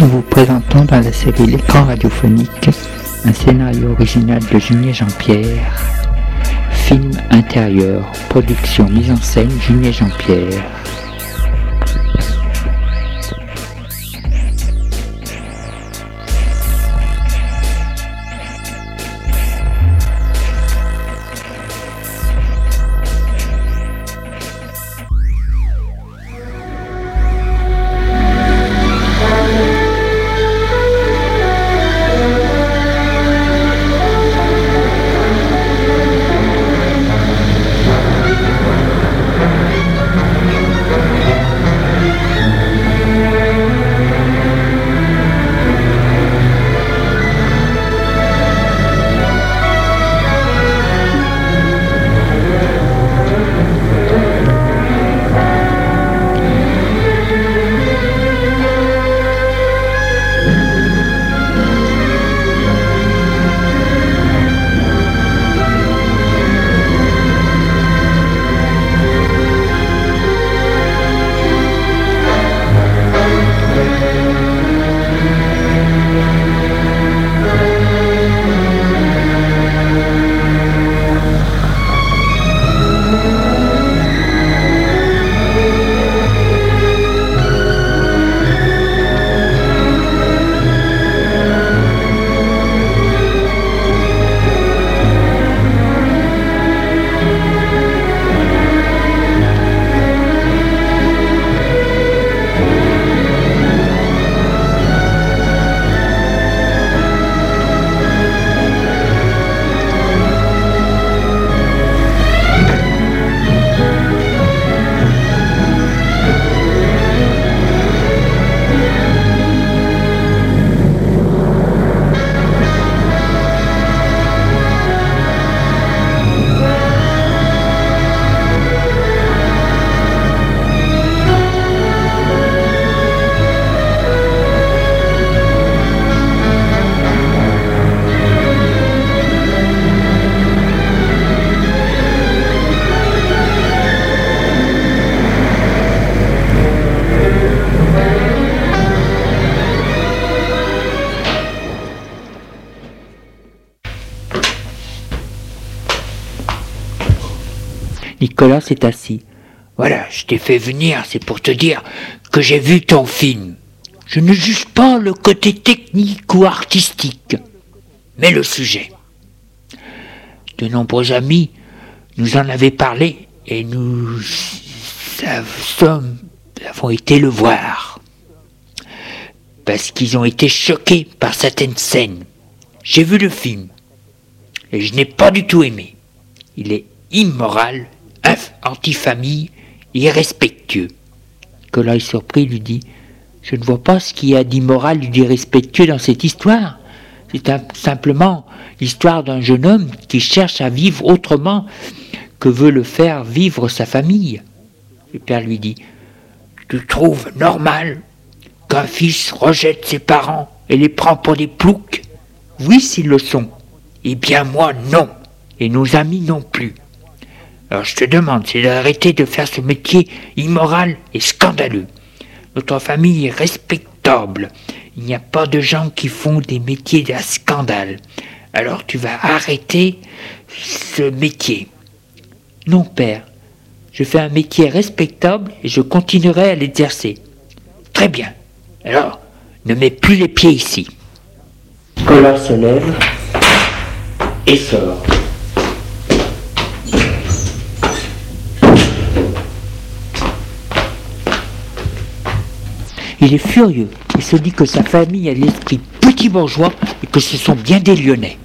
nous vous présentons dans la série L'écran radiophonique un scénario original de Junier Jean-Pierre, film intérieur, production, mise en scène Junier Jean-Pierre. Nicolas s'est assis. Voilà, je t'ai fait venir, c'est pour te dire que j'ai vu ton film. Je ne juge pas le côté technique ou artistique, mais le sujet. De nombreux amis nous en avaient parlé et nous avons été le voir. Parce qu'ils ont été choqués par certaines scènes. J'ai vu le film et je n'ai pas du tout aimé. Il est immoral, anti-famille, irrespectueux. Nicolas est surpris, lui dit « Je ne vois pas ce qu'il y a d'immoral et d'irrespectueux dans cette histoire. C'est simplement l'histoire d'un jeune homme qui cherche à vivre autrement que veut le faire vivre sa famille. » Le père lui dit « Tu trouves normal qu'un fils rejette ses parents et les prend pour des ploucs? Oui, s'ils le sont. Eh bien moi, non. Et nos amis non plus. Alors je te demande, c'est d'arrêter de faire ce métier immoral et scandaleux. Notre famille est respectable. Il n'y a pas de gens qui font des métiers à scandale. Alors tu vas arrêter ce métier. Non, père. Je fais un métier respectable et je continuerai à l'exercer. Très bien. Alors, ne mets plus les pieds ici. Nicolas se lève et sort. Il est furieux et se dit que sa famille a l'esprit petit bourgeois et que ce sont bien des Lyonnais.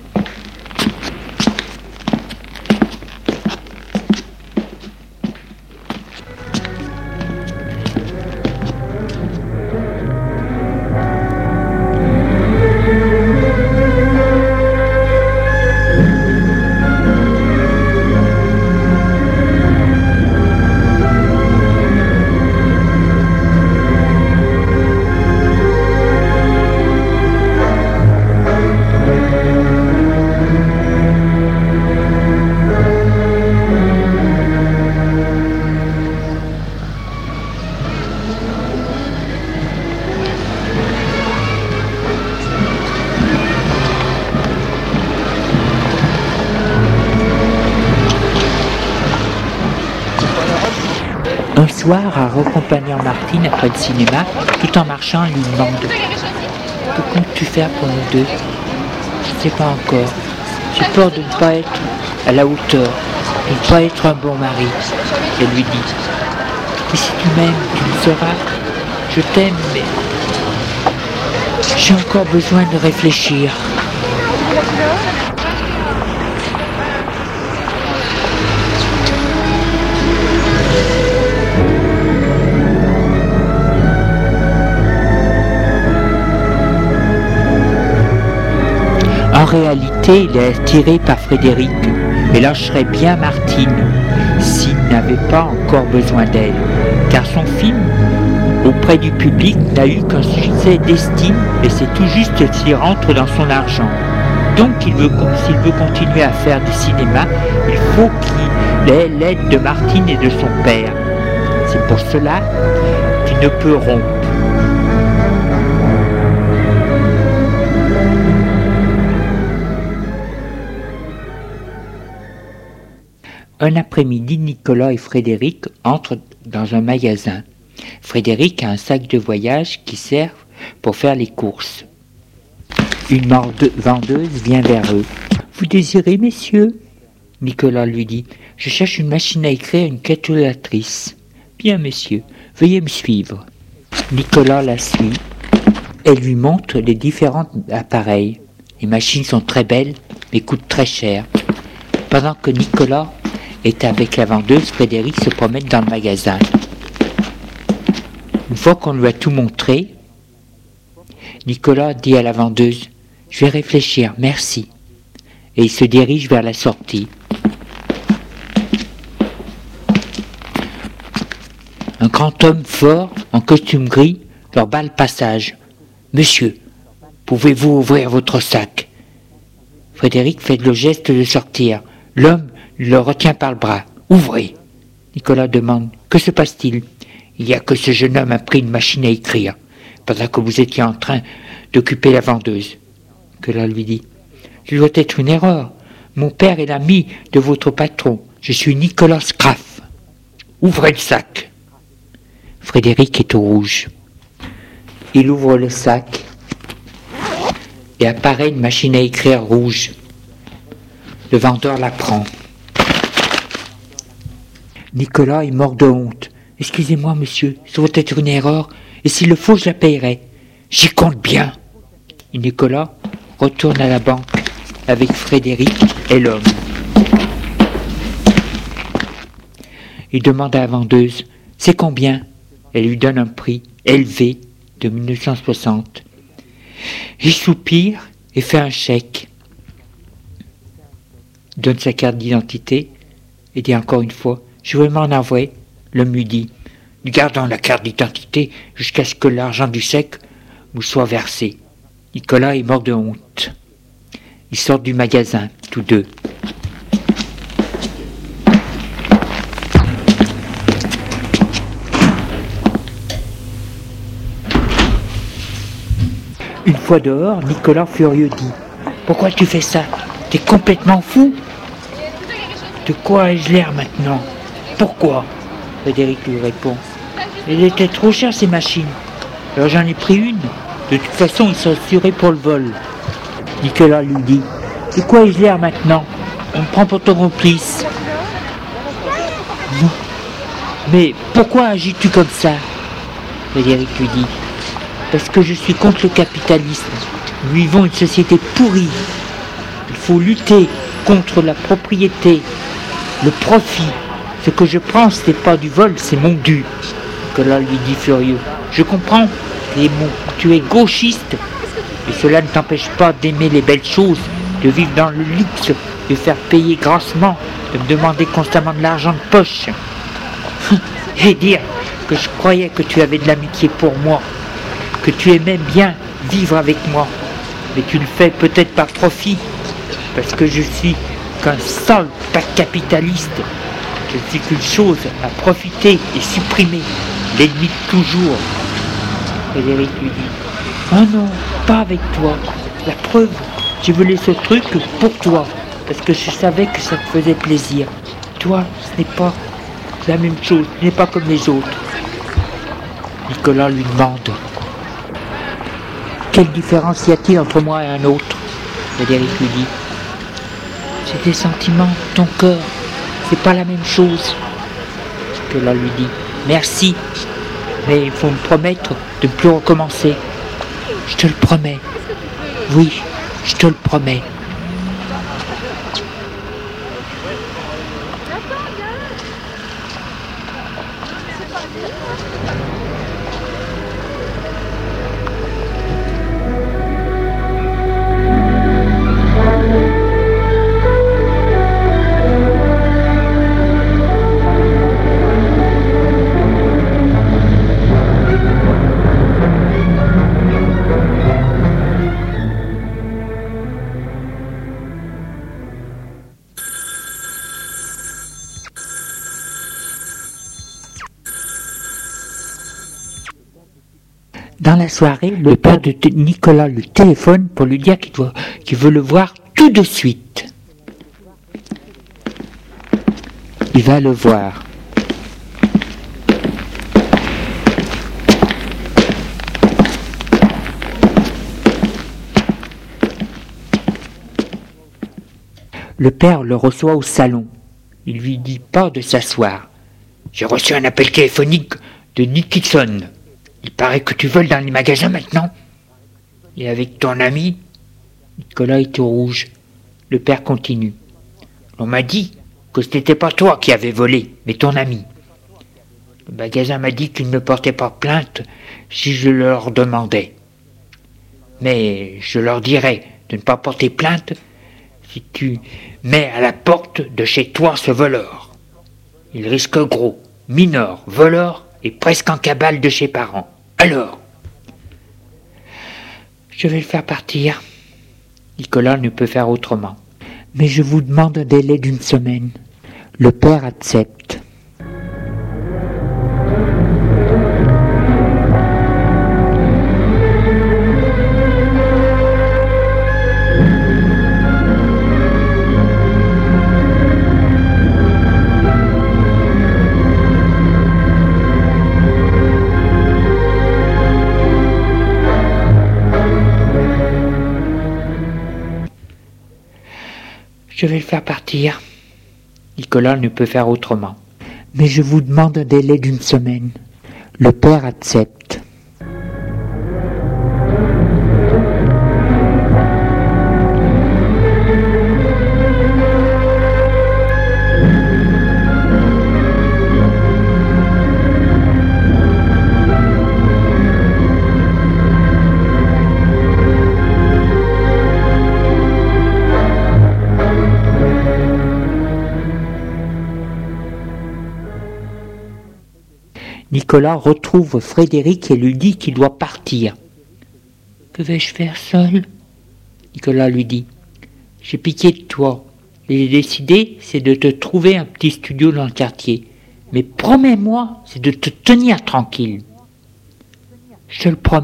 soir, en accompagnant Martine après le cinéma, tout en marchant, elle lui demande « Que comptes-tu faire pour nous deux ?» « Je ne sais pas encore. J'ai peur de ne pas être à la hauteur, de ne pas être un bon mari. » Elle lui dit « Mais si tu m'aimes, tu le seras. Je t'aime, mais j'ai encore besoin de réfléchir. » En réalité, il est attiré par Frédéric et lâcherait bien Martine s'il n'avait pas encore besoin d'elle, car son film, auprès du public, n'a eu qu'un succès d'estime et c'est tout juste s'il rentre dans son argent. Donc s'il veut continuer à faire du cinéma, il faut qu'il ait l'aide de Martine et de son père. C'est pour cela qu'il ne peut rompre. Un après-midi, Nicolas et Frédéric entrent dans un magasin. Frédéric a un sac de voyage qui sert pour faire les courses. Une vendeuse vient vers eux. « Vous désirez, messieurs ?» Nicolas lui dit. « Je cherche une machine à écrire, une calculatrice. »« Bien, messieurs, veuillez me suivre. » Nicolas la suit. Elle lui montre les différents appareils. Les machines sont très belles, mais coûtent très cher. Pendant que Nicolas est avec la vendeuse, Frédéric se promène dans le magasin. Une fois qu'on lui a tout montré, Nicolas dit à la vendeuse « Je vais réfléchir, merci » et il se dirige vers la sortie. Un grand homme fort, en costume gris, leur bat le passage. « Monsieur, pouvez-vous ouvrir votre sac ?» Frédéric fait le geste de sortir. L'homme le retient par le bras. « Ouvrez !» Nicolas demande. « Que se passe-t-il » ?»« Il y a que ce jeune homme a pris une machine à écrire, pendant que vous étiez en train d'occuper la vendeuse. » Nicolas lui dit. « Ce doit être une erreur. Mon père est l'ami de votre patron. Je suis Nicolas Scraff. Ouvrez le sac !» Frédéric est au rouge. Il ouvre le sac et apparaît une machine à écrire rouge. Le vendeur la prend. Nicolas est mort de honte. « Excusez-moi, monsieur, ça doit être une erreur, et s'il le faut, je la payerai. J'y compte bien. » Et Nicolas retourne à la banque avec Frédéric et l'homme. Il demande à la vendeuse « C'est combien ?» Elle lui donne un prix élevé de 1960. Il soupire et fait un chèque. Donne sa carte d'identité et dit encore une fois « Je veux m'en avouer. » L'homme lui dit « Nous gardons la carte d'identité jusqu'à ce que l'argent du chèque vous soit versé. » Nicolas est mort de honte. Ils sortent du magasin, tous deux. Une fois dehors, Nicolas furieux dit « Pourquoi tu fais ça? T'es complètement fou? » « De quoi ai-je l'air maintenant? Pourquoi ?» Frédéric lui répond. « Elle était trop chère ces machines. Alors j'en ai pris une. De toute façon, ils sont assurés pour le vol. » Nicolas lui dit « De quoi ai-je l'air maintenant? On me prend pour ton complice. » « Non. Mais pourquoi agis-tu comme ça ?» Frédéric lui dit « Parce que je suis contre le capitalisme. Nous vivons une société pourrie. Il faut lutter contre la propriété, le profit. Ce que je prends, ce n'est pas du vol, c'est mon dû. » Nicolas lui dit furieux. « Je comprends, tu es gauchiste, et cela ne t'empêche pas d'aimer les belles choses, de vivre dans le luxe, de faire payer grassement, de me demander constamment de l'argent de poche. Et dire que je croyais que tu avais de l'amitié pour moi, que tu aimais bien vivre avec moi, mais tu le fais peut-être par profit, parce que je suis qu'un sale capitaliste. Je ne suis qu'une chose à profiter et supprimer, l'ennemi de toujours. » Frédéric lui dit « Oh non, pas avec toi. La preuve, j'ai volé ce truc pour toi, parce que je savais que ça te faisait plaisir. Toi, ce la même chose, tu n'es pas comme les autres. Nicolas lui demande. Quelle différence y a-t-il entre moi et un autre? Frédéric lui dit. C'est des sentiments, ton cœur, c'est pas la même chose. Nicolas lui dit. Merci, mais il faut me promettre de ne plus recommencer. Je te le promets. Oui, je te le promets. Dans la soirée, le père de Nicolas lui téléphone pour lui dire qu'il veut le voir tout de suite. Il va le voir. Le père le reçoit au salon. Il lui dit pas de s'asseoir. J'ai reçu un appel téléphonique de Nickson. Il paraît que tu voles dans les magasins maintenant. Et avec ton ami? Nicolas est tout rouge. Le père continue. On m'a dit que ce n'était pas toi qui avais volé, mais ton ami. Le magasin m'a dit qu'il ne portait pas plainte si je leur demandais. Mais je leur dirais de ne pas porter plainte si tu mets à la porte de chez toi ce voleur. Il risque gros, mineur, voleur et presque en cabale de ses parents. Alors, je vais le faire partir. Nicolas ne peut faire autrement. Mais je vous demande un délai d'une semaine. Le père accepte. Je vais le faire partir. Nicolas ne peut faire autrement. Mais je vous demande un délai d'une semaine. Le père accepte. Nicolas retrouve Frédéric et lui dit qu'il doit partir. « Que vais-je faire seul ?» Nicolas lui dit. « J'ai pitié de toi. J'ai décidé, c'est de te trouver un petit studio dans le quartier. Mais promets-moi, c'est de te tenir tranquille. »« Je te le promets. »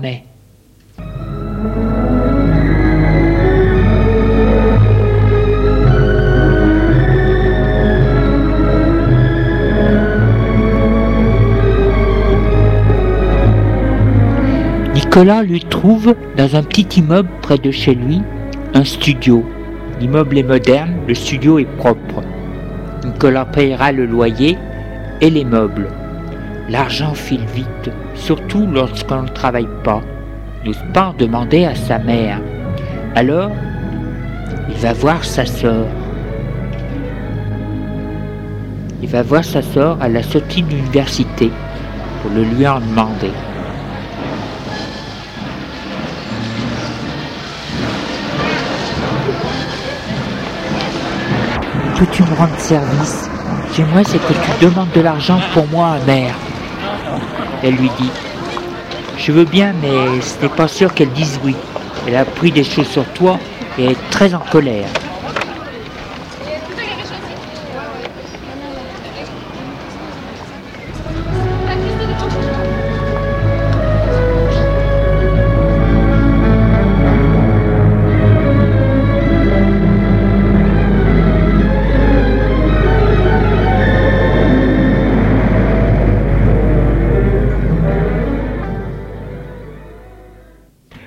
Nicolas lui trouve, dans un petit immeuble près de chez lui, un studio. L'immeuble est moderne, le studio est propre. Nicolas payera le loyer et les meubles. L'argent file vite, surtout lorsqu'on ne travaille pas. Il n'ose pas en demander à sa mère. Alors, il va voir sa sœur. Il va voir sa sœur à la sortie de l'université pour le lui en demander. Peux-tu me rendre service? J'aimerais c'est que tu demandes de l'argent pour moi à mère. Elle lui dit. Je veux bien, mais ce n'est pas sûr qu'elle dise oui. Elle a appris des choses sur toi et est très en colère.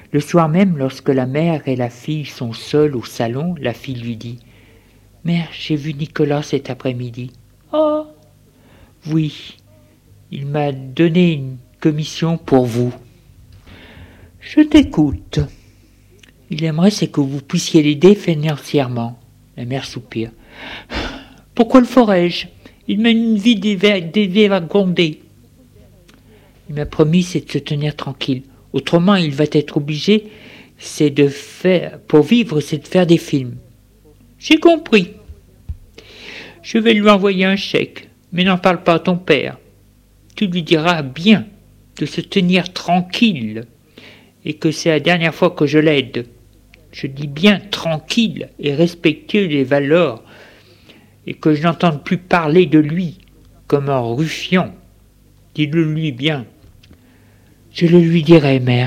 Le soir même, lorsque la mère et la fille sont seules au salon, la fille lui dit « Mère, j'ai vu Nicolas cet après-midi. »« Oh !»« Oui, il m'a donné une commission pour vous. »« Je t'écoute. »« Il aimerait c'est que vous puissiez l'aider financièrement. » La mère soupire. « Pourquoi le ferais-je ? Il mène une vie dévergondée. Il m'a promis c'est de se tenir tranquille. Autrement, il va être obligé, pour vivre, c'est de faire des films. » « J'ai compris. Je vais lui envoyer un chèque, mais n'en parle pas à ton père. Tu lui diras bien de se tenir tranquille et que c'est la dernière fois que je l'aide. Je dis bien tranquille et respectueux des valeurs et que je n'entende plus parler de lui comme un ruffian. Dis-le lui bien. » « Je le lui dirai, mère. »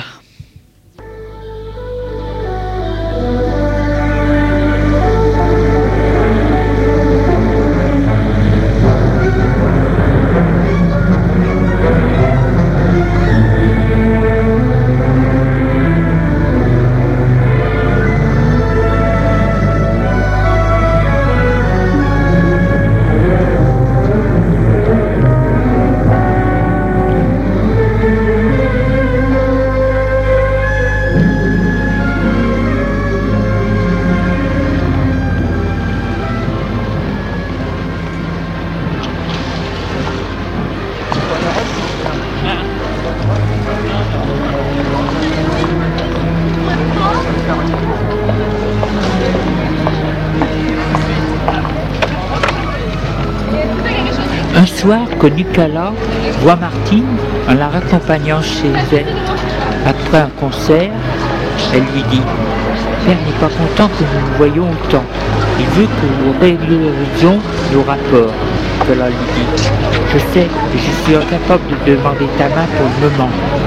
Un soir que Nicolas voit Martine en la raccompagnant chez elle après un concert, elle lui dit « Père n'est pas content que nous nous voyions autant. Il veut que nous réalisions nos rapports. » Nicolas lui dit « Je sais, et je suis incapable de demander ta main pour le moment.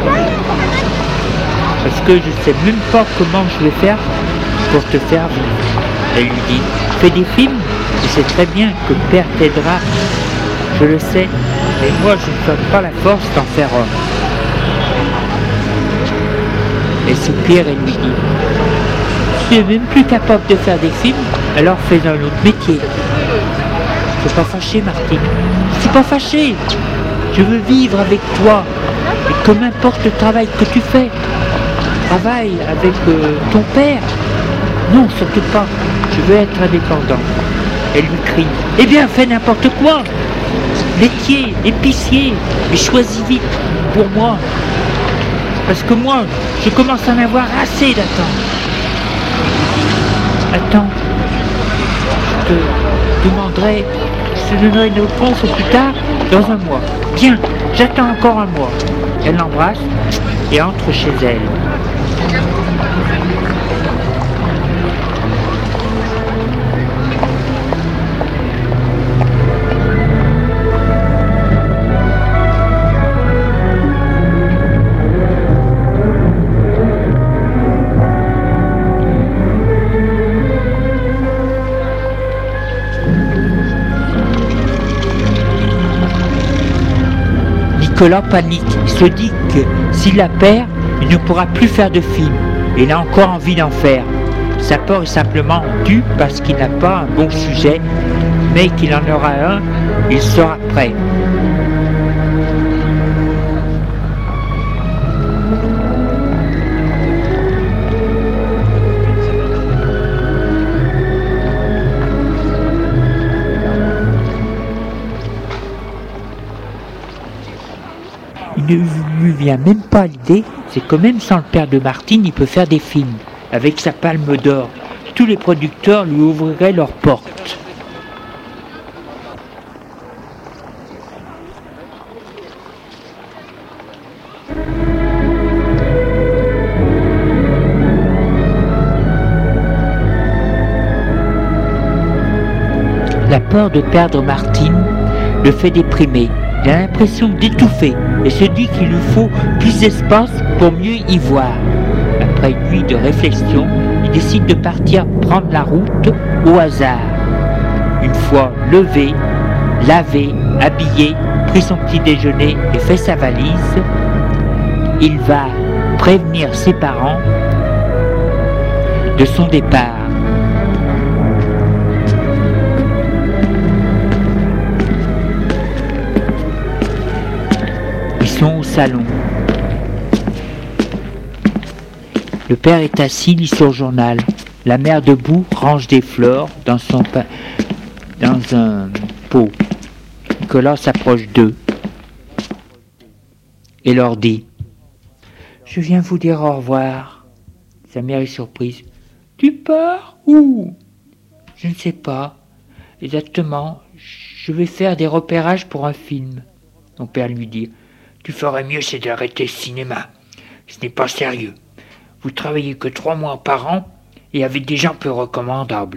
Parce que je ne sais même pas comment je vais faire pour te faire vivre. » Elle lui dit « Fais des films, je sais très bien que Père t'aidera. Je le sais, mais moi je ne donne pas la force d'en faire un. » Elle soupire et lui dit « Tu n'es même plus capable de faire des films, alors fais un autre métier. » Je ne suis pas fâché, Martine. Je ne suis pas fâché. Je veux vivre avec toi. Et que m'importe le travail que tu fais. Travaille avec ton père. Non, surtout pas. Je veux être indépendant. Elle lui crie « Eh bien, fais n'importe quoi. Laitier, épicier, mais choisis vite pour moi. Parce que moi, je commence à en avoir assez d'attendre. » Attends, je te demanderai, je te donnerai une réponse au plus tard, dans un mois. Bien, j'attends encore un mois. Elle l'embrasse et entre chez elle. Nicolas panique, il se dit que s'il la perd, il ne pourra plus faire de film. Et il a encore envie d'en faire. Sa peur est simplement due parce qu'il n'a pas un bon sujet, mais qu'il en aura un, il sera prêt. Il ne lui vient même pas l'idée, c'est que même sans le père de Martine, il peut faire des films. Avec sa palme d'or, tous les producteurs lui ouvriraient leurs portes. La peur de perdre Martine le fait déprimer. Il a l'impression d'étouffer et se dit qu'il lui faut plus d'espace pour mieux y voir. Après une nuit de réflexion, il décide de partir prendre la route au hasard. Une fois levé, lavé, habillé, pris son petit déjeuner et fait sa valise, il va prévenir ses parents de son départ. Ils sont au salon. Le père est assis, lit son journal. La mère debout range des fleurs dans un pot. Nicolas s'approche d'eux et leur dit « Je viens vous dire au revoir. » Sa mère est surprise. « Tu pars où ?»« Je ne sais pas. Exactement. Je vais faire des repérages pour un film. » Son père lui dit « Tu ferais mieux, c'est d'arrêter ce cinéma. Ce n'est pas sérieux. Vous travaillez que 3 mois par an et avec des gens peu recommandables. »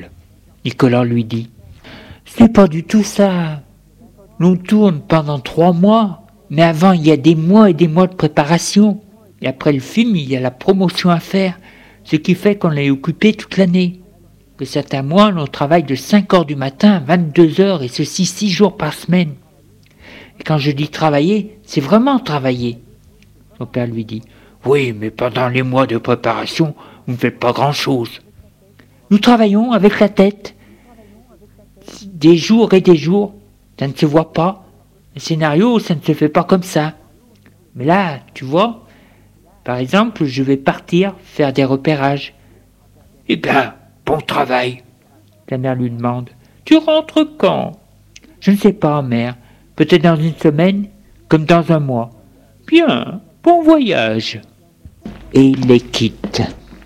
Nicolas lui dit « Ce n'est pas du tout ça. L'on tourne pendant 3 mois, mais avant il y a des mois et des mois de préparation. Et après le film, il y a la promotion à faire, ce qui fait qu'on est occupé toute l'année. Que certains mois, l'on travaille de 5 heures du matin à 22 heures, et ceci 6 jours par semaine. Et quand je dis travailler, c'est vraiment travailler. » Son père lui dit « Oui, mais pendant les mois de préparation, vous ne faites pas grand-chose. » « Nous travaillons avec la tête. Des jours et des jours, ça ne se voit pas. Un scénario, ça ne se fait pas comme ça. Mais là, tu vois, par exemple, je vais partir faire des repérages. »« Eh bien, bon travail. » La mère lui demande. « Tu rentres quand ?»« Je ne sais pas, mère. Peut-être dans 1 semaine, comme dans 1 mois. »« Bien, bon voyage. » Et il les quitte.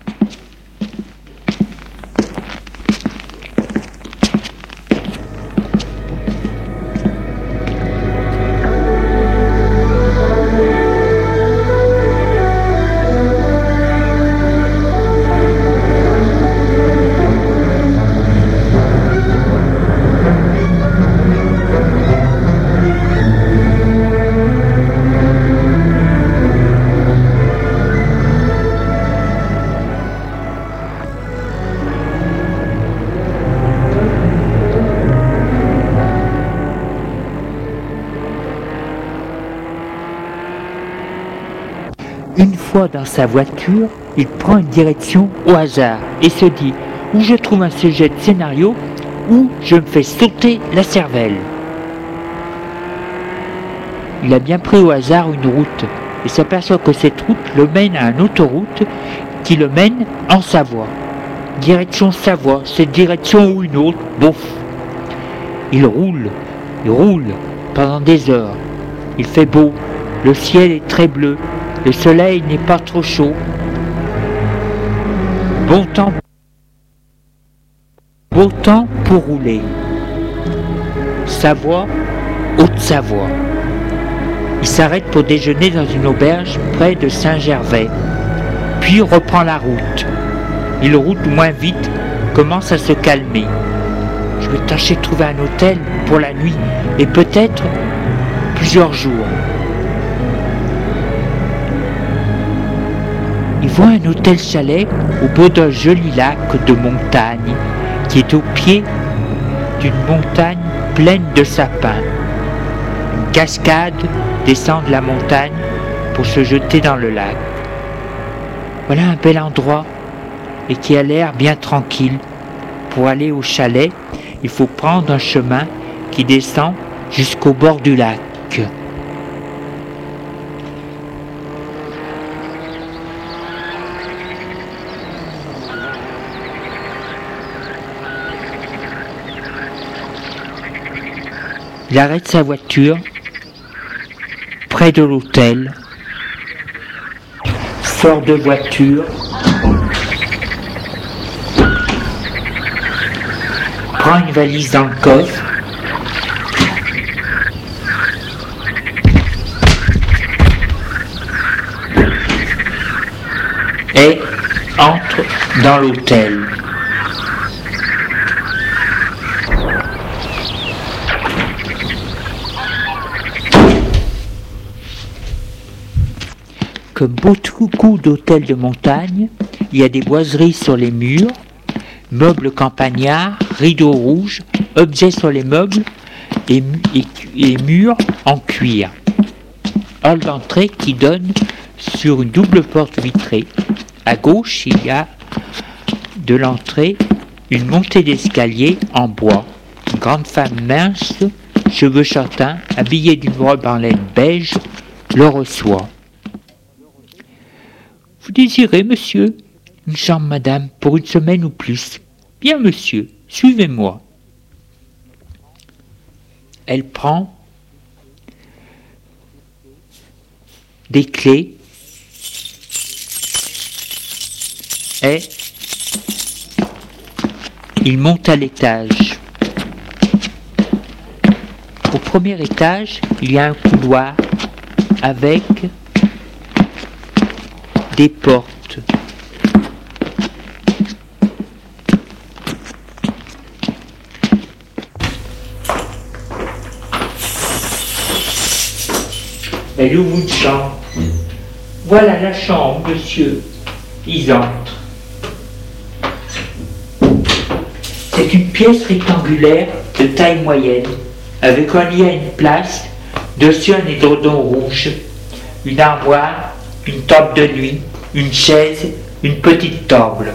Une fois dans sa voiture, il prend une direction au hasard et se dit « Ou je trouve un sujet de scénario, ou je me fais sauter la cervelle. » Il a bien pris au hasard une route et s'aperçoit que cette route le mène à une autoroute qui le mène en Savoie. Direction Savoie, cette direction ou une autre, bouf. Il roule pendant des heures. Il fait beau, le ciel est très bleu. Le soleil n'est pas trop chaud. Beau temps pour rouler. Savoie, Haute-Savoie. Il s'arrête pour déjeuner dans une auberge près de Saint-Gervais, puis reprend la route. Il roule moins vite, commence à se calmer. Je vais tâcher de trouver un hôtel pour la nuit et peut-être plusieurs jours. Il voit un hôtel-chalet au bord d'un joli lac de montagne qui est au pied d'une montagne pleine de sapins. Une cascade descend de la montagne pour se jeter dans le lac. Voilà un bel endroit et qui a l'air bien tranquille. Pour aller au chalet, il faut prendre un chemin qui descend jusqu'au bord du lac. Il arrête sa voiture près de l'hôtel, sort de voiture, prend une valise dans le coffre, et entre dans l'hôtel. Comme beaucoup d'hôtels de montagne, il y a des boiseries sur les murs, meubles campagnards, rideaux rouges, objets sur les meubles et murs en cuir. Hall d'entrée qui donne sur une double porte vitrée. À gauche, il y a de l'entrée, une montée d'escalier en bois. Une grande femme mince, cheveux châtains, habillée d'une robe en laine beige, le reçoit. « Vous désirez, monsieur ? Une chambre, madame, pour une semaine ou plus. Bien, monsieur, suivez-moi. » Elle prend des clés et il monte à l'étage. Au premier étage, il y a un couloir avec des portes. Elle ouvre une chambre. Voilà la chambre, monsieur. Ils entrent. C'est une pièce rectangulaire de taille moyenne, avec un lit à une place, dessus un édredon rouge, une armoire, une table de nuit, une chaise, une petite table.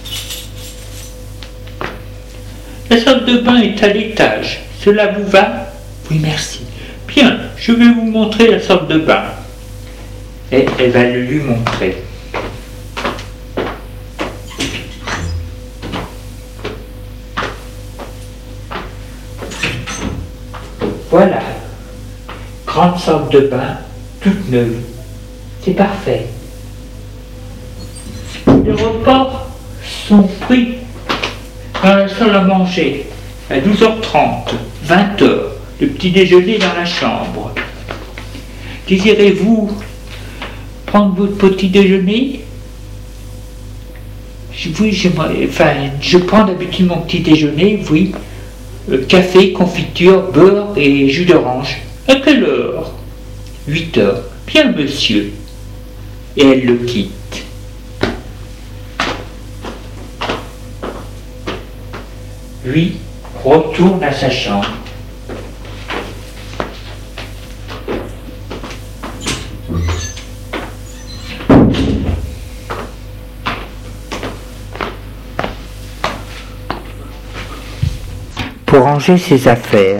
La salle de bain est à l'étage. Cela vous va ? Oui, merci. Bien, je vais vous montrer la salle de bain. Et elle va le lui montrer. Voilà, grande salle de bain, toute neuve. C'est parfait. Les repas sont pris dans la salle à manger à 12h30, 20h. Le petit déjeuner dans la chambre. Désirez-vous prendre votre petit déjeuner ? Oui, je prends d'habitude mon petit déjeuner, oui. Café, confiture, beurre et jus d'orange. À quelle heure ? 8h. Bien, monsieur. Et elle le quitte. Lui retourne à sa chambre. Pour ranger ses affaires.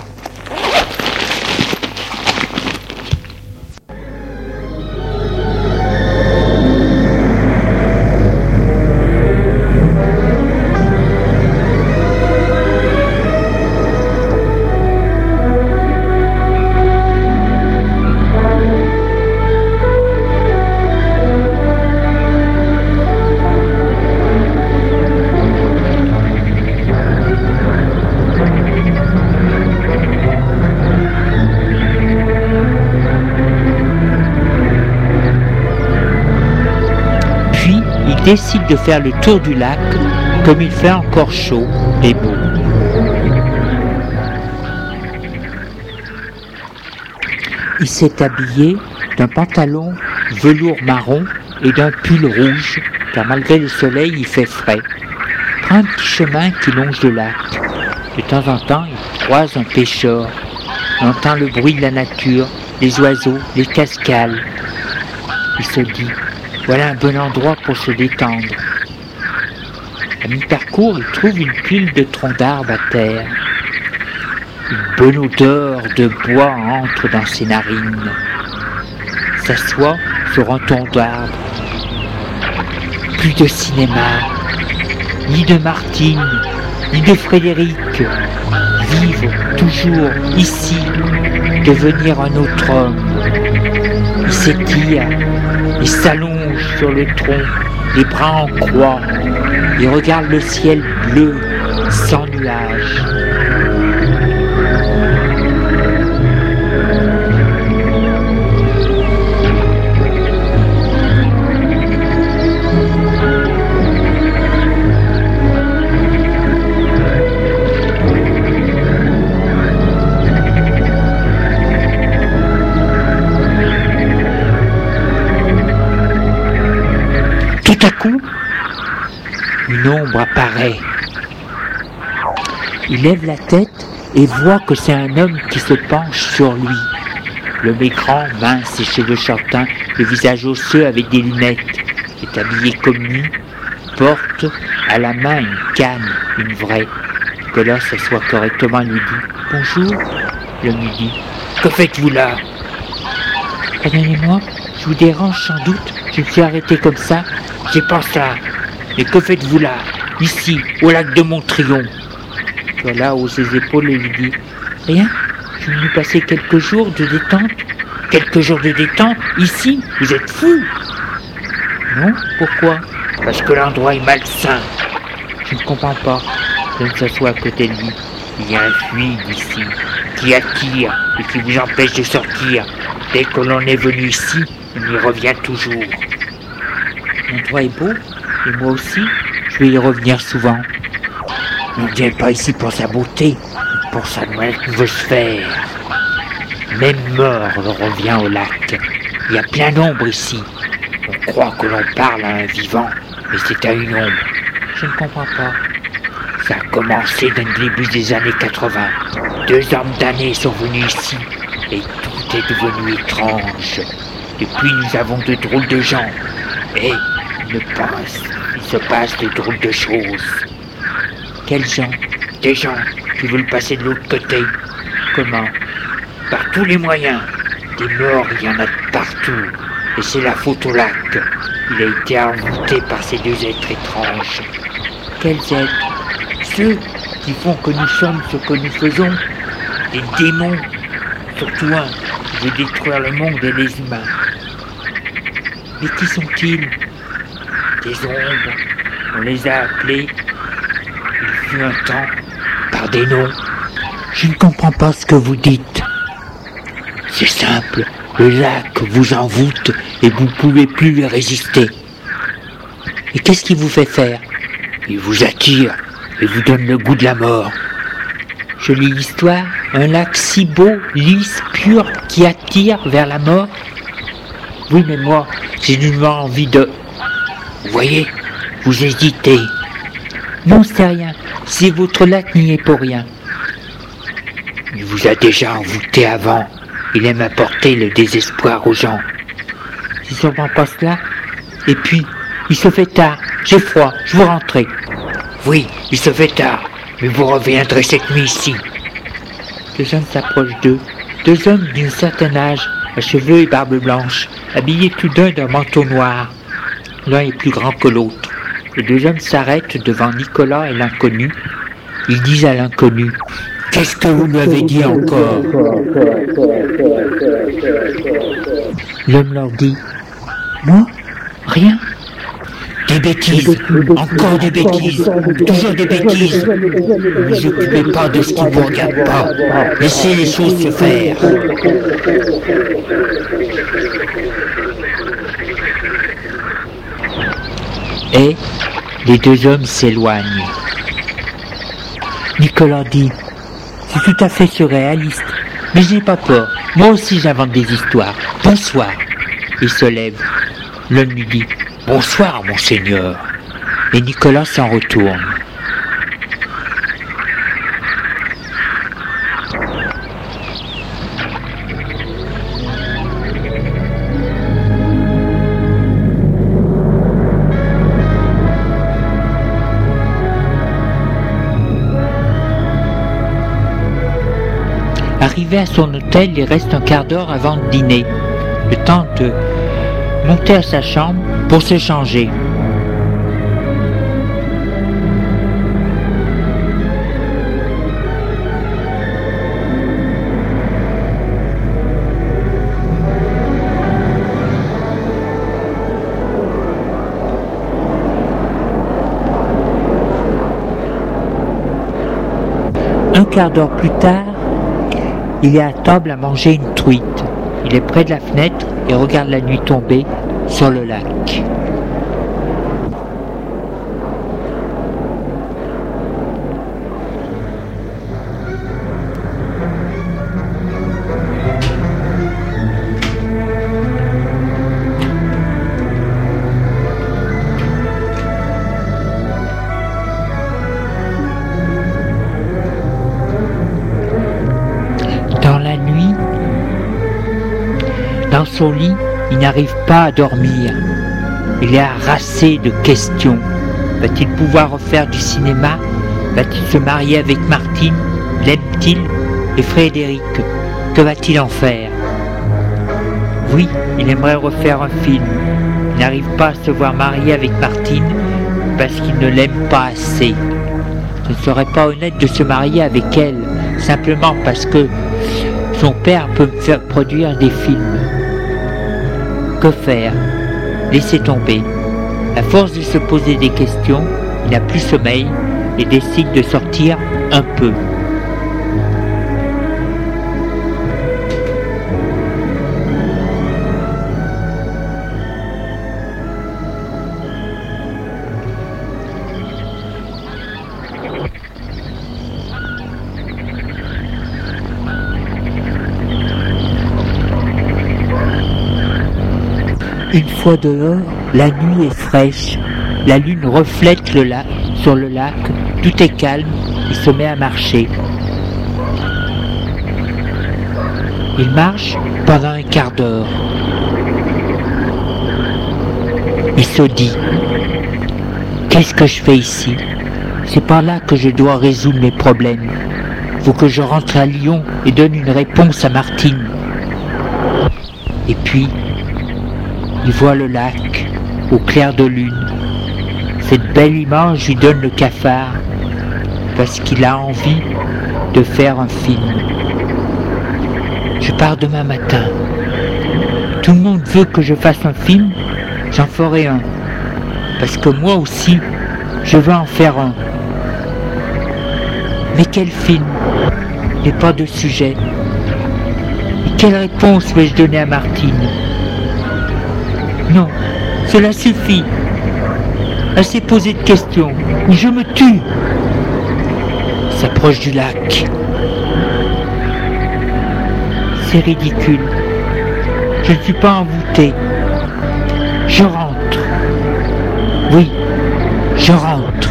Décide de faire le tour du lac, comme il fait encore chaud et beau. Il s'est habillé d'un pantalon velours marron et d'un pull rouge, car malgré le soleil, il fait frais. Il prend un petit chemin qui longe le lac. De temps en temps, il croise un pêcheur. Il entend le bruit de la nature, les oiseaux, les cascades. Il se dit: voilà un bon endroit pour se détendre. À mi-parcours, il trouve une pile de troncs d'arbres à terre. Une bonne odeur de bois entre dans ses narines. S'assoit sur un tronc d'arbre. Plus de cinéma, ni de Martine, ni de Frédéric. Vivre toujours ici, devenir un autre homme. Il s'étire, il s'allonge sur le tronc, les bras en croix, et regarde le ciel bleu, sans nuages. Tout à coup, une ombre apparaît. Il lève la tête et voit que c'est un homme qui se penche sur lui. L'homme est grand, mince, ses cheveux châtains, le visage osseux avec des lunettes. Il est habillé comme lui, porte à la main une canne, une vraie. Nicolas s'assoit correctement et lui dit « Bonjour ». L'homme lui dit « Que faites-vous là ?»« Pardonnez-moi, je vous dérange sans doute, je me suis arrêté comme ça. »« C'est pas ça. Mais que faites-vous là, ici, au lac de Montrion ?» Nicolas hausse ses épaules et lui dit « Rien, je suis venu passer quelques jours de détente. »« Quelques jours de détente, ici? Vous êtes fou !»« Non, pourquoi ?»« Parce que l'endroit est malsain. » Je ne comprends pas. L'homme s'assoit à côté de lui. Il y a un fluide ici, qui attire et qui vous empêche de sortir. Dès que l'on est venu ici, on y revient toujours. L'endroit est beau, et moi aussi, je vais y revenir souvent. On ne vient pas ici pour sa beauté, mais pour sa atmosphère. Même mort revient au lac. Il y a plein d'ombre ici. On croit que l'on parle à un vivant, mais c'est à une ombre. Je ne comprends pas. Ça a commencé dès le début des années 80. 2 hommes damnés sont venus ici, et tout est devenu étrange. Depuis, nous avons de drôles de gens, et il se passe de drôles de choses. Quels gens? Des gens qui veulent passer de l'autre côté. Comment? Par tous les moyens. Des morts, il y en a de partout. Et c'est la faute au lac. Il a été envoûté par ces 2 êtres étranges. Quels êtres? Ceux qui font que nous sommes ce que nous faisons. Des démons. Surtout un qui veut détruire le monde et les humains. Mais qui sont-ils? Des ombres. On les a appelés, il fut un temps, par des noms. Je ne comprends pas ce que vous dites. C'est simple, le lac vous envoûte et vous ne pouvez plus lui résister. Et qu'est-ce qui vous fait faire? Il vous attire et vous donne le goût de la mort. Je lis l'histoire, un lac si beau, lisse, pur, qui attire vers la mort. Oui, mais moi, j'ai nullement envie de... Vous voyez, vous hésitez. Non, c'est rien. Si votre lac n'y est pour rien. Il vous a déjà envoûté avant. Il aime apporter le désespoir aux gens. C'est sûrement pas cela. Et puis, il se fait tard. J'ai froid. Je veux rentrer. Oui, il se fait tard. Mais vous reviendrez cette nuit ici. 2 hommes s'approchent d'eux. 2 hommes d'un certain âge, à cheveux et barbe blanche, habillés tous deux d'un manteau noir. L'un est plus grand que l'autre. Les 2 hommes s'arrêtent devant Nicolas et l'inconnu. Ils disent à l'inconnu « Qu'est-ce que vous lui avez dit encore ?» L'homme leur dit « Moi? Rien. » Des bêtises, encore des bêtises, toujours des bêtises. Ne vous occupez pas de ce qui ne vous regarde pas. Laissez les choses se faire. Et les 2 hommes s'éloignent. Nicolas dit « C'est tout à fait surréaliste, mais je n'ai pas peur. Moi aussi j'invente des histoires. Bonsoir. » Il se lève. L'homme lui dit « Bonsoir, monseigneur. » Et Nicolas s'en retourne. Arrivé à son hôtel, il reste un quart d'heure avant de dîner. Le temps de monter à sa chambre pour se changer. Un quart d'heure plus tard, il est à table à manger une truite. Il est près de la fenêtre et regarde la nuit tomber sur le lac. Dans son lit, il n'arrive pas à dormir. Il est harassé de questions. Va-t-il pouvoir refaire du cinéma? Va-t-il se marier avec Martine? L'aime-t-il? Et Frédéric, que va-t-il en faire? Oui, il aimerait refaire un film. Il n'arrive pas à se voir marié avec Martine parce qu'il ne l'aime pas assez. Ce ne serait pas honnête de se marier avec elle, simplement parce que son père peut me faire produire des films. Que faire? Laisser tomber. À force de se poser des questions, il n'a plus sommeil et décide de sortir un peu. Une fois dehors, la nuit est fraîche, la lune reflète le lac, sur le lac, tout est calme, il se met à marcher. Il marche pendant un quart d'heure. Il se dit, qu'est-ce que je fais ici? C'est par là que je dois résoudre mes problèmes. Faut que je rentre à Lyon et donne une réponse à Martine. Et puis, il voit le lac, au clair de lune. Cette belle image lui donne le cafard, parce qu'il a envie de faire un film. Je pars demain matin. Tout le monde veut que je fasse un film, j'en ferai un. Parce que moi aussi, je veux en faire un. Mais quel film? Il n'y a pas de sujet. Et quelle réponse vais-je donner à Martine? Non, cela suffit. Assez posé de questions, ou je me tue. Il s'approche du lac. C'est ridicule. Je ne suis pas envoûté. Je rentre. Oui, je rentre.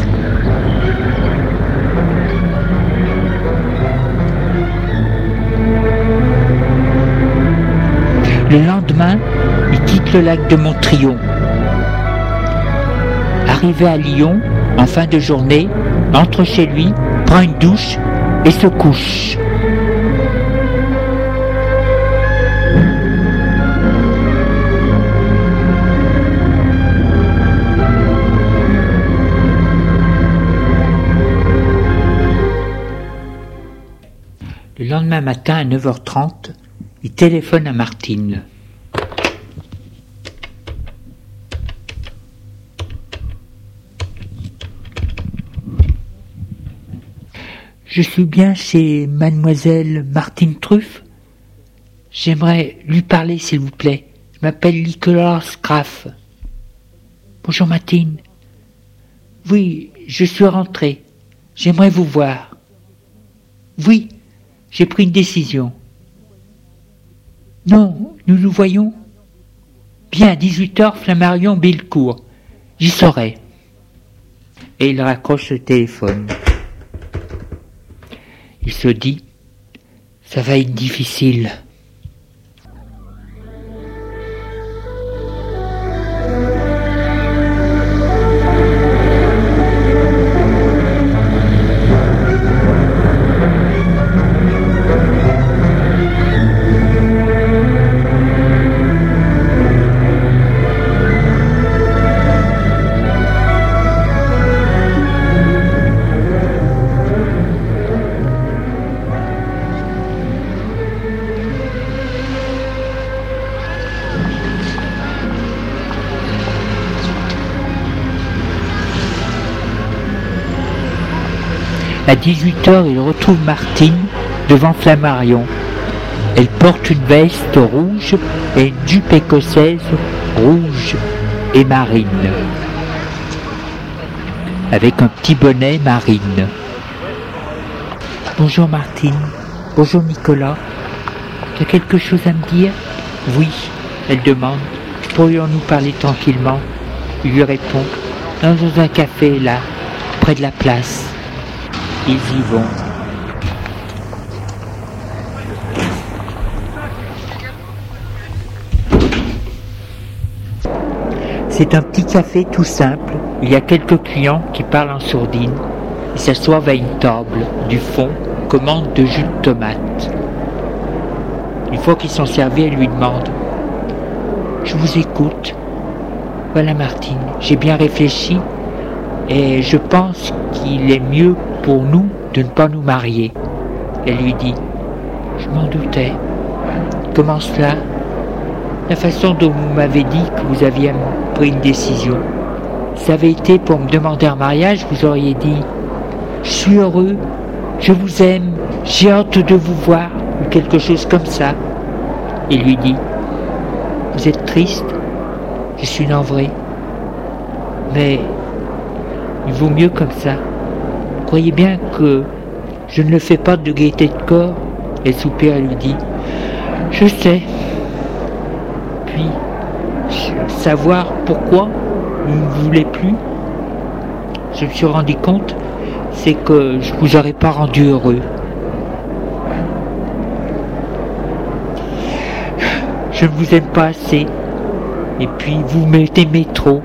Le lendemain, il quitte le lac de Montrion. Arrivé à Lyon, en fin de journée, entre chez lui, prend une douche et se couche. Le lendemain matin, à 9h30, il téléphone à Martine. Je suis bien chez mademoiselle Martine Truff. J'aimerais lui parler, s'il vous plaît. Je m'appelle Nicolas Graff. Bonjour Martine. Oui, je suis rentré. J'aimerais vous voir. Oui, j'ai pris une décision. Non, nous nous voyons. Bien, à 18h, Flammarion, Bilcourt. J'y serai. Et il raccroche le téléphone. Il se dit, ça va être difficile. À 18h, il retrouve Martine devant Flammarion. Elle porte une veste rouge et une jupe écossaise rouge et marine, avec un petit bonnet marine. Bonjour Martine, bonjour Nicolas. Tu as quelque chose à me dire? Oui, elle demande. Pourrions-nous parler tranquillement? Il lui répond. Dans un café là, près de la place. Ils y vont. C'est un petit café tout simple. Il y a quelques clients qui parlent en sourdine. Ils s'assoient à une table. Du fond, commande de jus de tomate. Une fois qu'ils sont servis, elle lui demande « Je vous écoute. Voilà Martine, j'ai bien réfléchi et je pense qu'il est mieux pour nous de ne pas nous marier. » Elle lui dit « Je m'en doutais. Comment cela ? La façon dont vous m'avez dit que vous aviez pris une décision. Si ça avait été pour me demander un mariage, vous auriez dit « Je suis heureux, je vous aime, j'ai hâte de vous voir » ou quelque chose comme ça. Il lui dit « Vous êtes triste ? Je suis navré. Mais il vaut mieux comme ça. Croyez bien que je ne le fais pas de gaieté de corps. » Elle soupire et lui dit « Je sais. » Puis, savoir pourquoi vous ne voulez plus, je me suis rendu compte, c'est que je vous aurais pas rendu heureux. Je ne vous aime pas assez. Et puis vous m'aimez trop.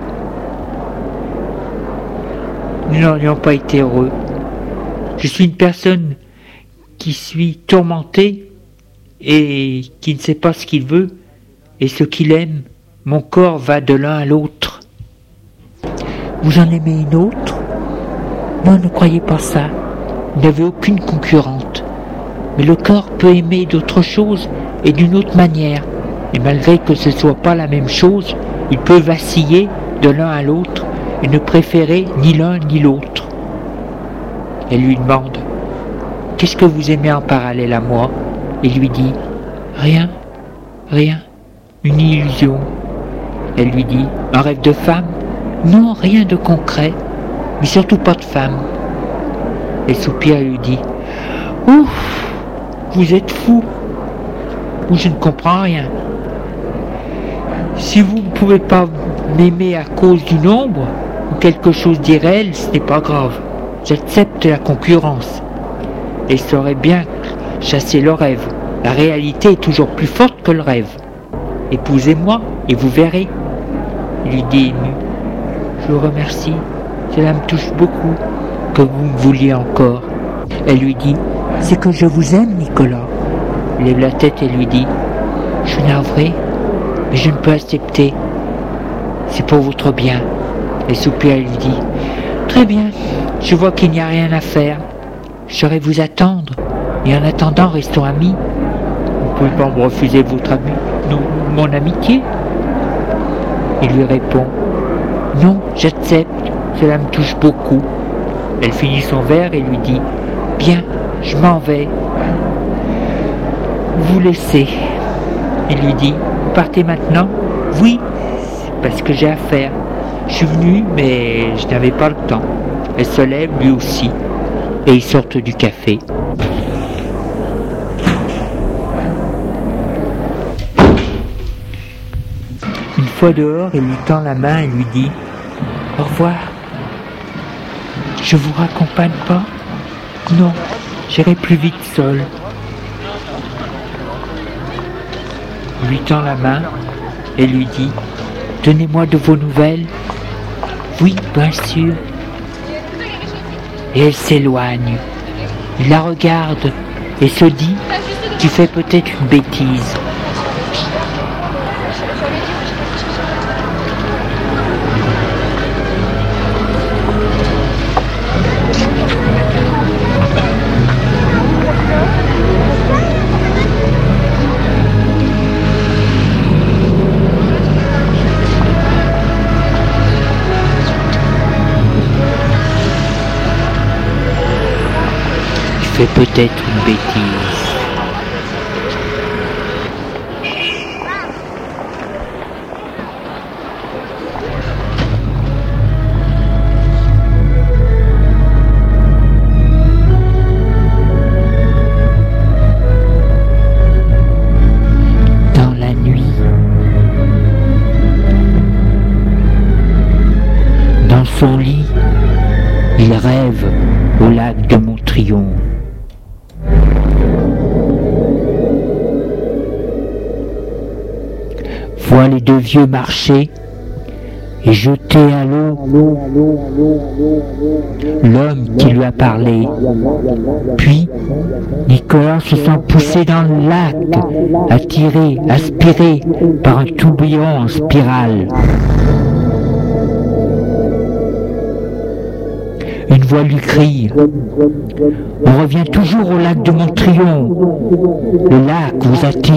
Nous n'aurions pas été heureux. Je suis une personne qui suis tourmentée et qui ne sait pas ce qu'il veut et ce qu'il aime. Mon corps va de l'un à l'autre. Vous en aimez une autre ? Non, ne croyez pas ça. Vous n'avez aucune concurrente. Mais le corps peut aimer d'autres choses et d'une autre manière. Et malgré que ce ne soit pas la même chose, il peut vaciller de l'un à l'autre et ne préférer ni l'un ni l'autre. Elle lui demande « Qu'est-ce que vous aimez en parallèle à moi ?» Il lui dit « Rien, rien, une illusion. » Elle lui dit « Un rêve de femme ? Non, rien de concret, mais surtout pas de femme. » Elle soupire et lui dit « Ouf, vous êtes fou, ou je ne comprends rien. Si vous ne pouvez pas m'aimer à cause d'une ombre ou quelque chose d'irréel, ce n'est pas grave. J'accepte la concurrence. Et saurais bien chasser le rêve. La réalité est toujours plus forte que le rêve. Épousez-moi et vous verrez. » Il lui dit ému. « Je vous remercie. Cela me touche beaucoup que vous me vouliez encore. » Elle lui dit « C'est que je vous aime, Nicolas. » Il lève la tête et lui dit « Je suis navré. Mais je ne peux accepter. C'est pour votre bien. » Elle soupire et lui dit « Très bien, je vois qu'il n'y a rien à faire. Je saurais vous attendre. Et en attendant, restons amis. Vous ne pouvez pas me refuser votre ami, non, mon amitié ?» Il lui répond « Non, j'accepte. Cela me touche beaucoup. » Elle finit son verre et lui dit « Bien, je m'en vais. Vous laissez. » Il lui dit « Vous partez maintenant ? » « Oui, c'est parce que j'ai affaire. Je suis venu, mais je n'avais pas le temps. » Elle se lève, lui aussi, et ils sortent du café. Une fois dehors, il lui tend la main et lui dit « Au revoir. Je vous raccompagne pas ? Non, j'irai plus vite seul. » Il lui tend la main et lui dit « Donnez-moi de vos nouvelles ? » « Oui, bien sûr. » Et elle s'éloigne. Il la regarde et se dit « Tu fais peut-être une bêtise. » Fait peut-être une bêtise. Dans la nuit, dans son lit, il rêve au lac de Montrion. Voit les deux vieux marcher et jeté à l'eau l'homme qui lui a parlé. Puis, Nicolas se sent poussé dans le lac, attiré, aspiré par un tourbillon en spirale. Une voix lui crie « On revient toujours au lac de Montrion. Le lac vous attire. »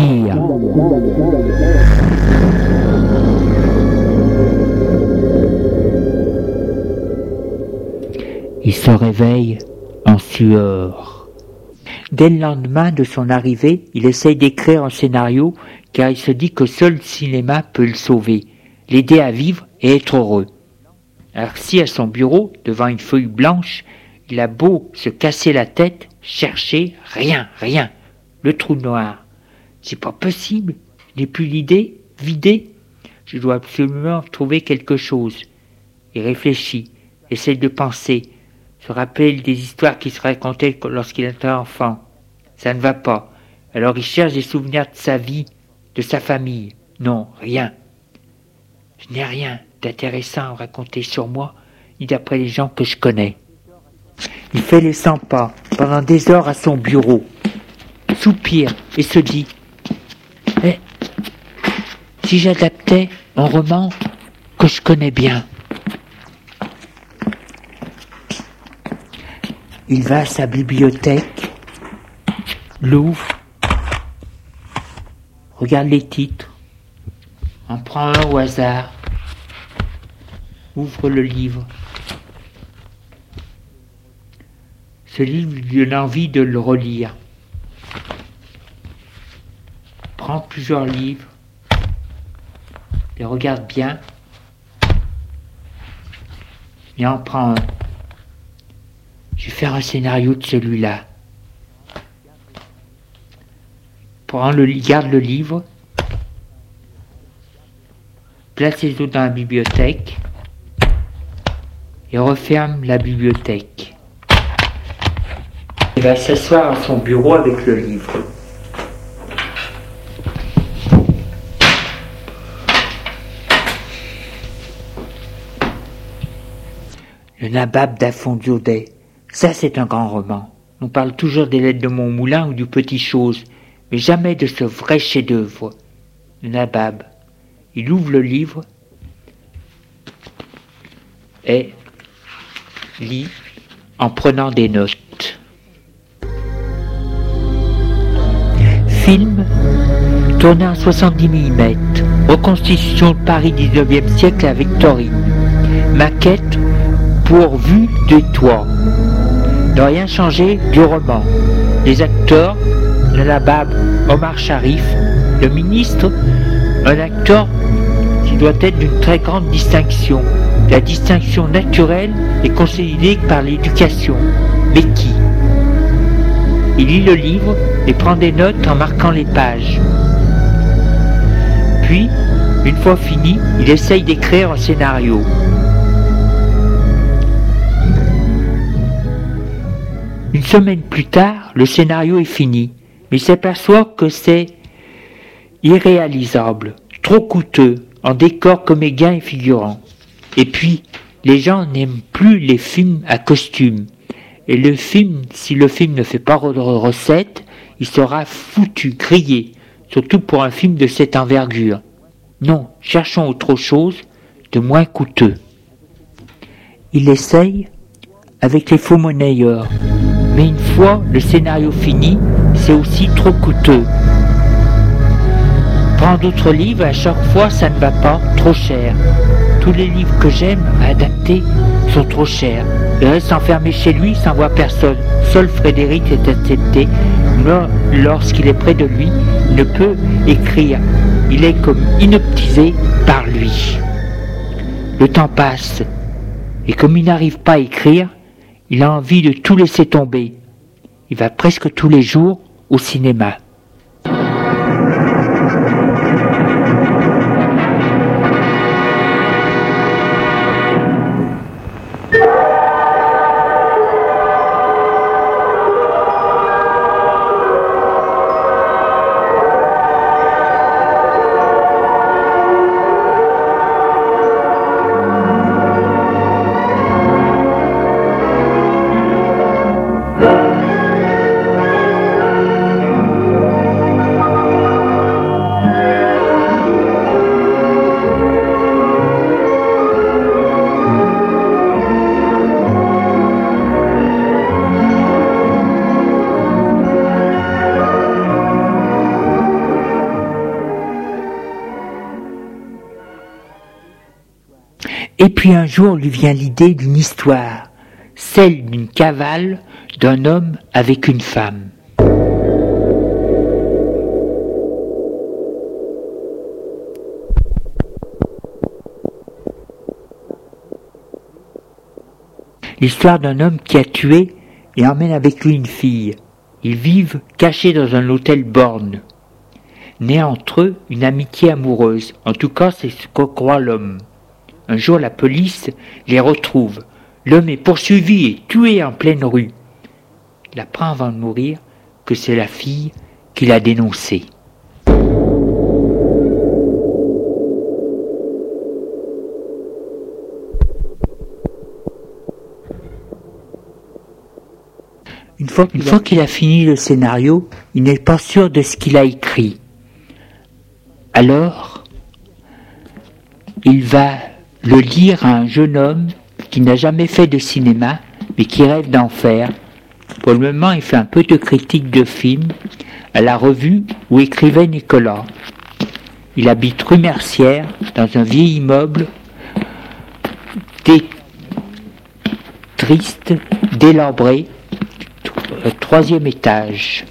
Il se réveille en sueur. Dès le lendemain de son arrivée, il essaye d'écrire un scénario car il se dit que seul le cinéma peut le sauver, l'aider à vivre et être heureux. Alors si à son bureau, devant une feuille blanche, il a beau se casser la tête, chercher, rien, le trou noir. C'est pas possible, je n'ai plus l'idée, vidée. Je dois absolument trouver quelque chose. Il réfléchit, essaie de penser, se rappelle des histoires qu'il se racontait lorsqu'il était enfant. Ça ne va pas. Alors il cherche des souvenirs de sa vie, de sa famille. Non, rien. Je n'ai rien d'intéressant à raconter sur moi, ni d'après les gens que je connais. Il fait les 100 pas pendant des heures à son bureau, soupire et se dit « si j'adaptais un roman que je connais bien ?» Il va à sa bibliothèque, l'ouvre, regarde les titres, en prend un au hasard, ouvre le livre. Ce livre lui donne envie de le relire. Prend plusieurs livres, les regarde bien, et en prend un. Je vais faire un scénario de celui-là. Garde le livre, place les autres dans la bibliothèque et referme la bibliothèque. Il va s'asseoir à son bureau avec le livre. Le nabab d'Affondiaudet. Ça, c'est un grand roman. On parle toujours des lettres de Montmoulin ou du Petit Chose, mais jamais de ce vrai chef-d'œuvre. Le nabab. Il ouvre le livre et lit en prenant des notes. Film tourné en 70 mm. Reconstitution de Paris 19e siècle à Victorine. Maquette pourvue de toit. Ne rien changer du roman. Les acteurs, le nabab Omar Sharif, le ministre, un acteur qui doit être d'une très grande distinction. La distinction naturelle est consolidée par l'éducation. Mais qui? Il lit le livre et prend des notes en marquant les pages. Puis, une fois fini, il essaye d'écrire un scénario. Une semaine plus tard, le scénario est fini, mais il s'aperçoit que c'est irréalisable, trop coûteux, en décor comédien et figurant. Et puis, les gens n'aiment plus les films à costume. Et si le film ne fait pas de recette, il sera foutu, grillé, surtout pour un film de cette envergure. Non, cherchons autre chose, de moins coûteux. Il essaye avec les faux monnayeurs. Mais une fois le scénario fini, c'est aussi trop coûteux. Prends d'autres livres, à chaque fois ça ne va pas, trop cher. Tous les livres que j'aime à adapter sont trop chers. Il reste enfermé chez lui sans voir personne. Seul Frédéric est accepté. Lorsqu'il est près de lui, il ne peut écrire. Il est comme hypnotisé par lui. Le temps passe, et comme il n'arrive pas à écrire, il a envie de tout laisser tomber. Il va presque tous les jours au cinéma. Et puis un jour lui vient l'idée d'une histoire, celle d'une cavale d'un homme avec une femme. L'histoire d'un homme qui a tué et emmène avec lui une fille. Ils vivent cachés dans un hôtel borgne. Naît entre eux une amitié amoureuse, en tout cas c'est ce que croit l'homme. Un jour la police les retrouve. L'homme est poursuivi et tué en pleine rue. Il apprend avant de mourir que c'est la fille qui l'a dénoncé. Une fois qu'il a fini le scénario, il n'est pas sûr de ce qu'il a écrit. Alors, il va le lire à un jeune homme qui n'a jamais fait de cinéma, mais qui rêve d'en faire. Pour le moment, il fait un peu de critique de film à la revue où écrivait Nicolas. Il habite rue Mercière, dans un vieil immeuble triste, délabré, 3e étage.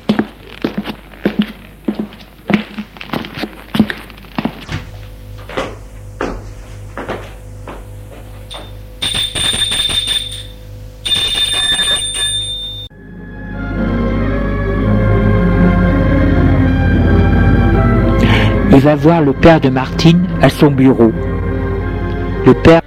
Il va voir le père de Martine à son bureau. Le père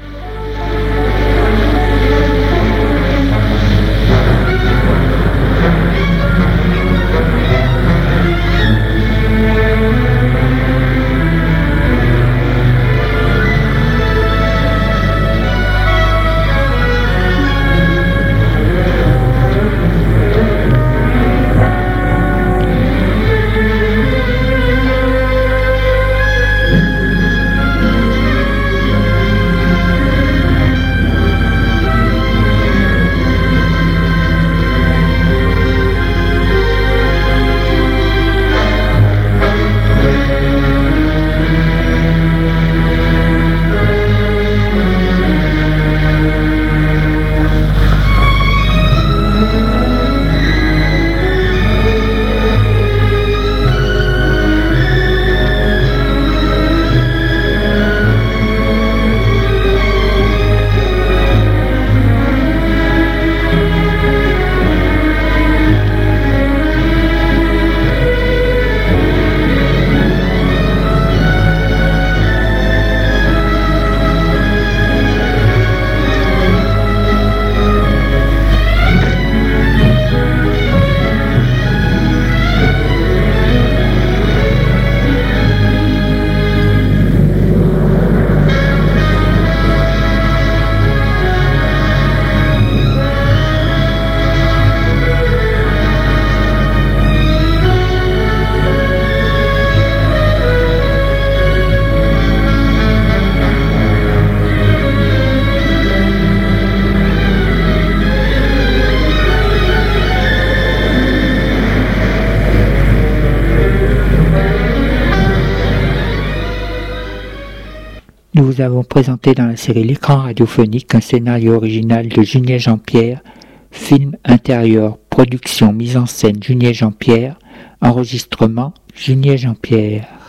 Nous vous avons présenté dans la série L'écran radiophonique un scénario original de Junier Jean-Pierre, film intérieur, production, mise en scène Junier Jean-Pierre, enregistrement Junier Jean-Pierre.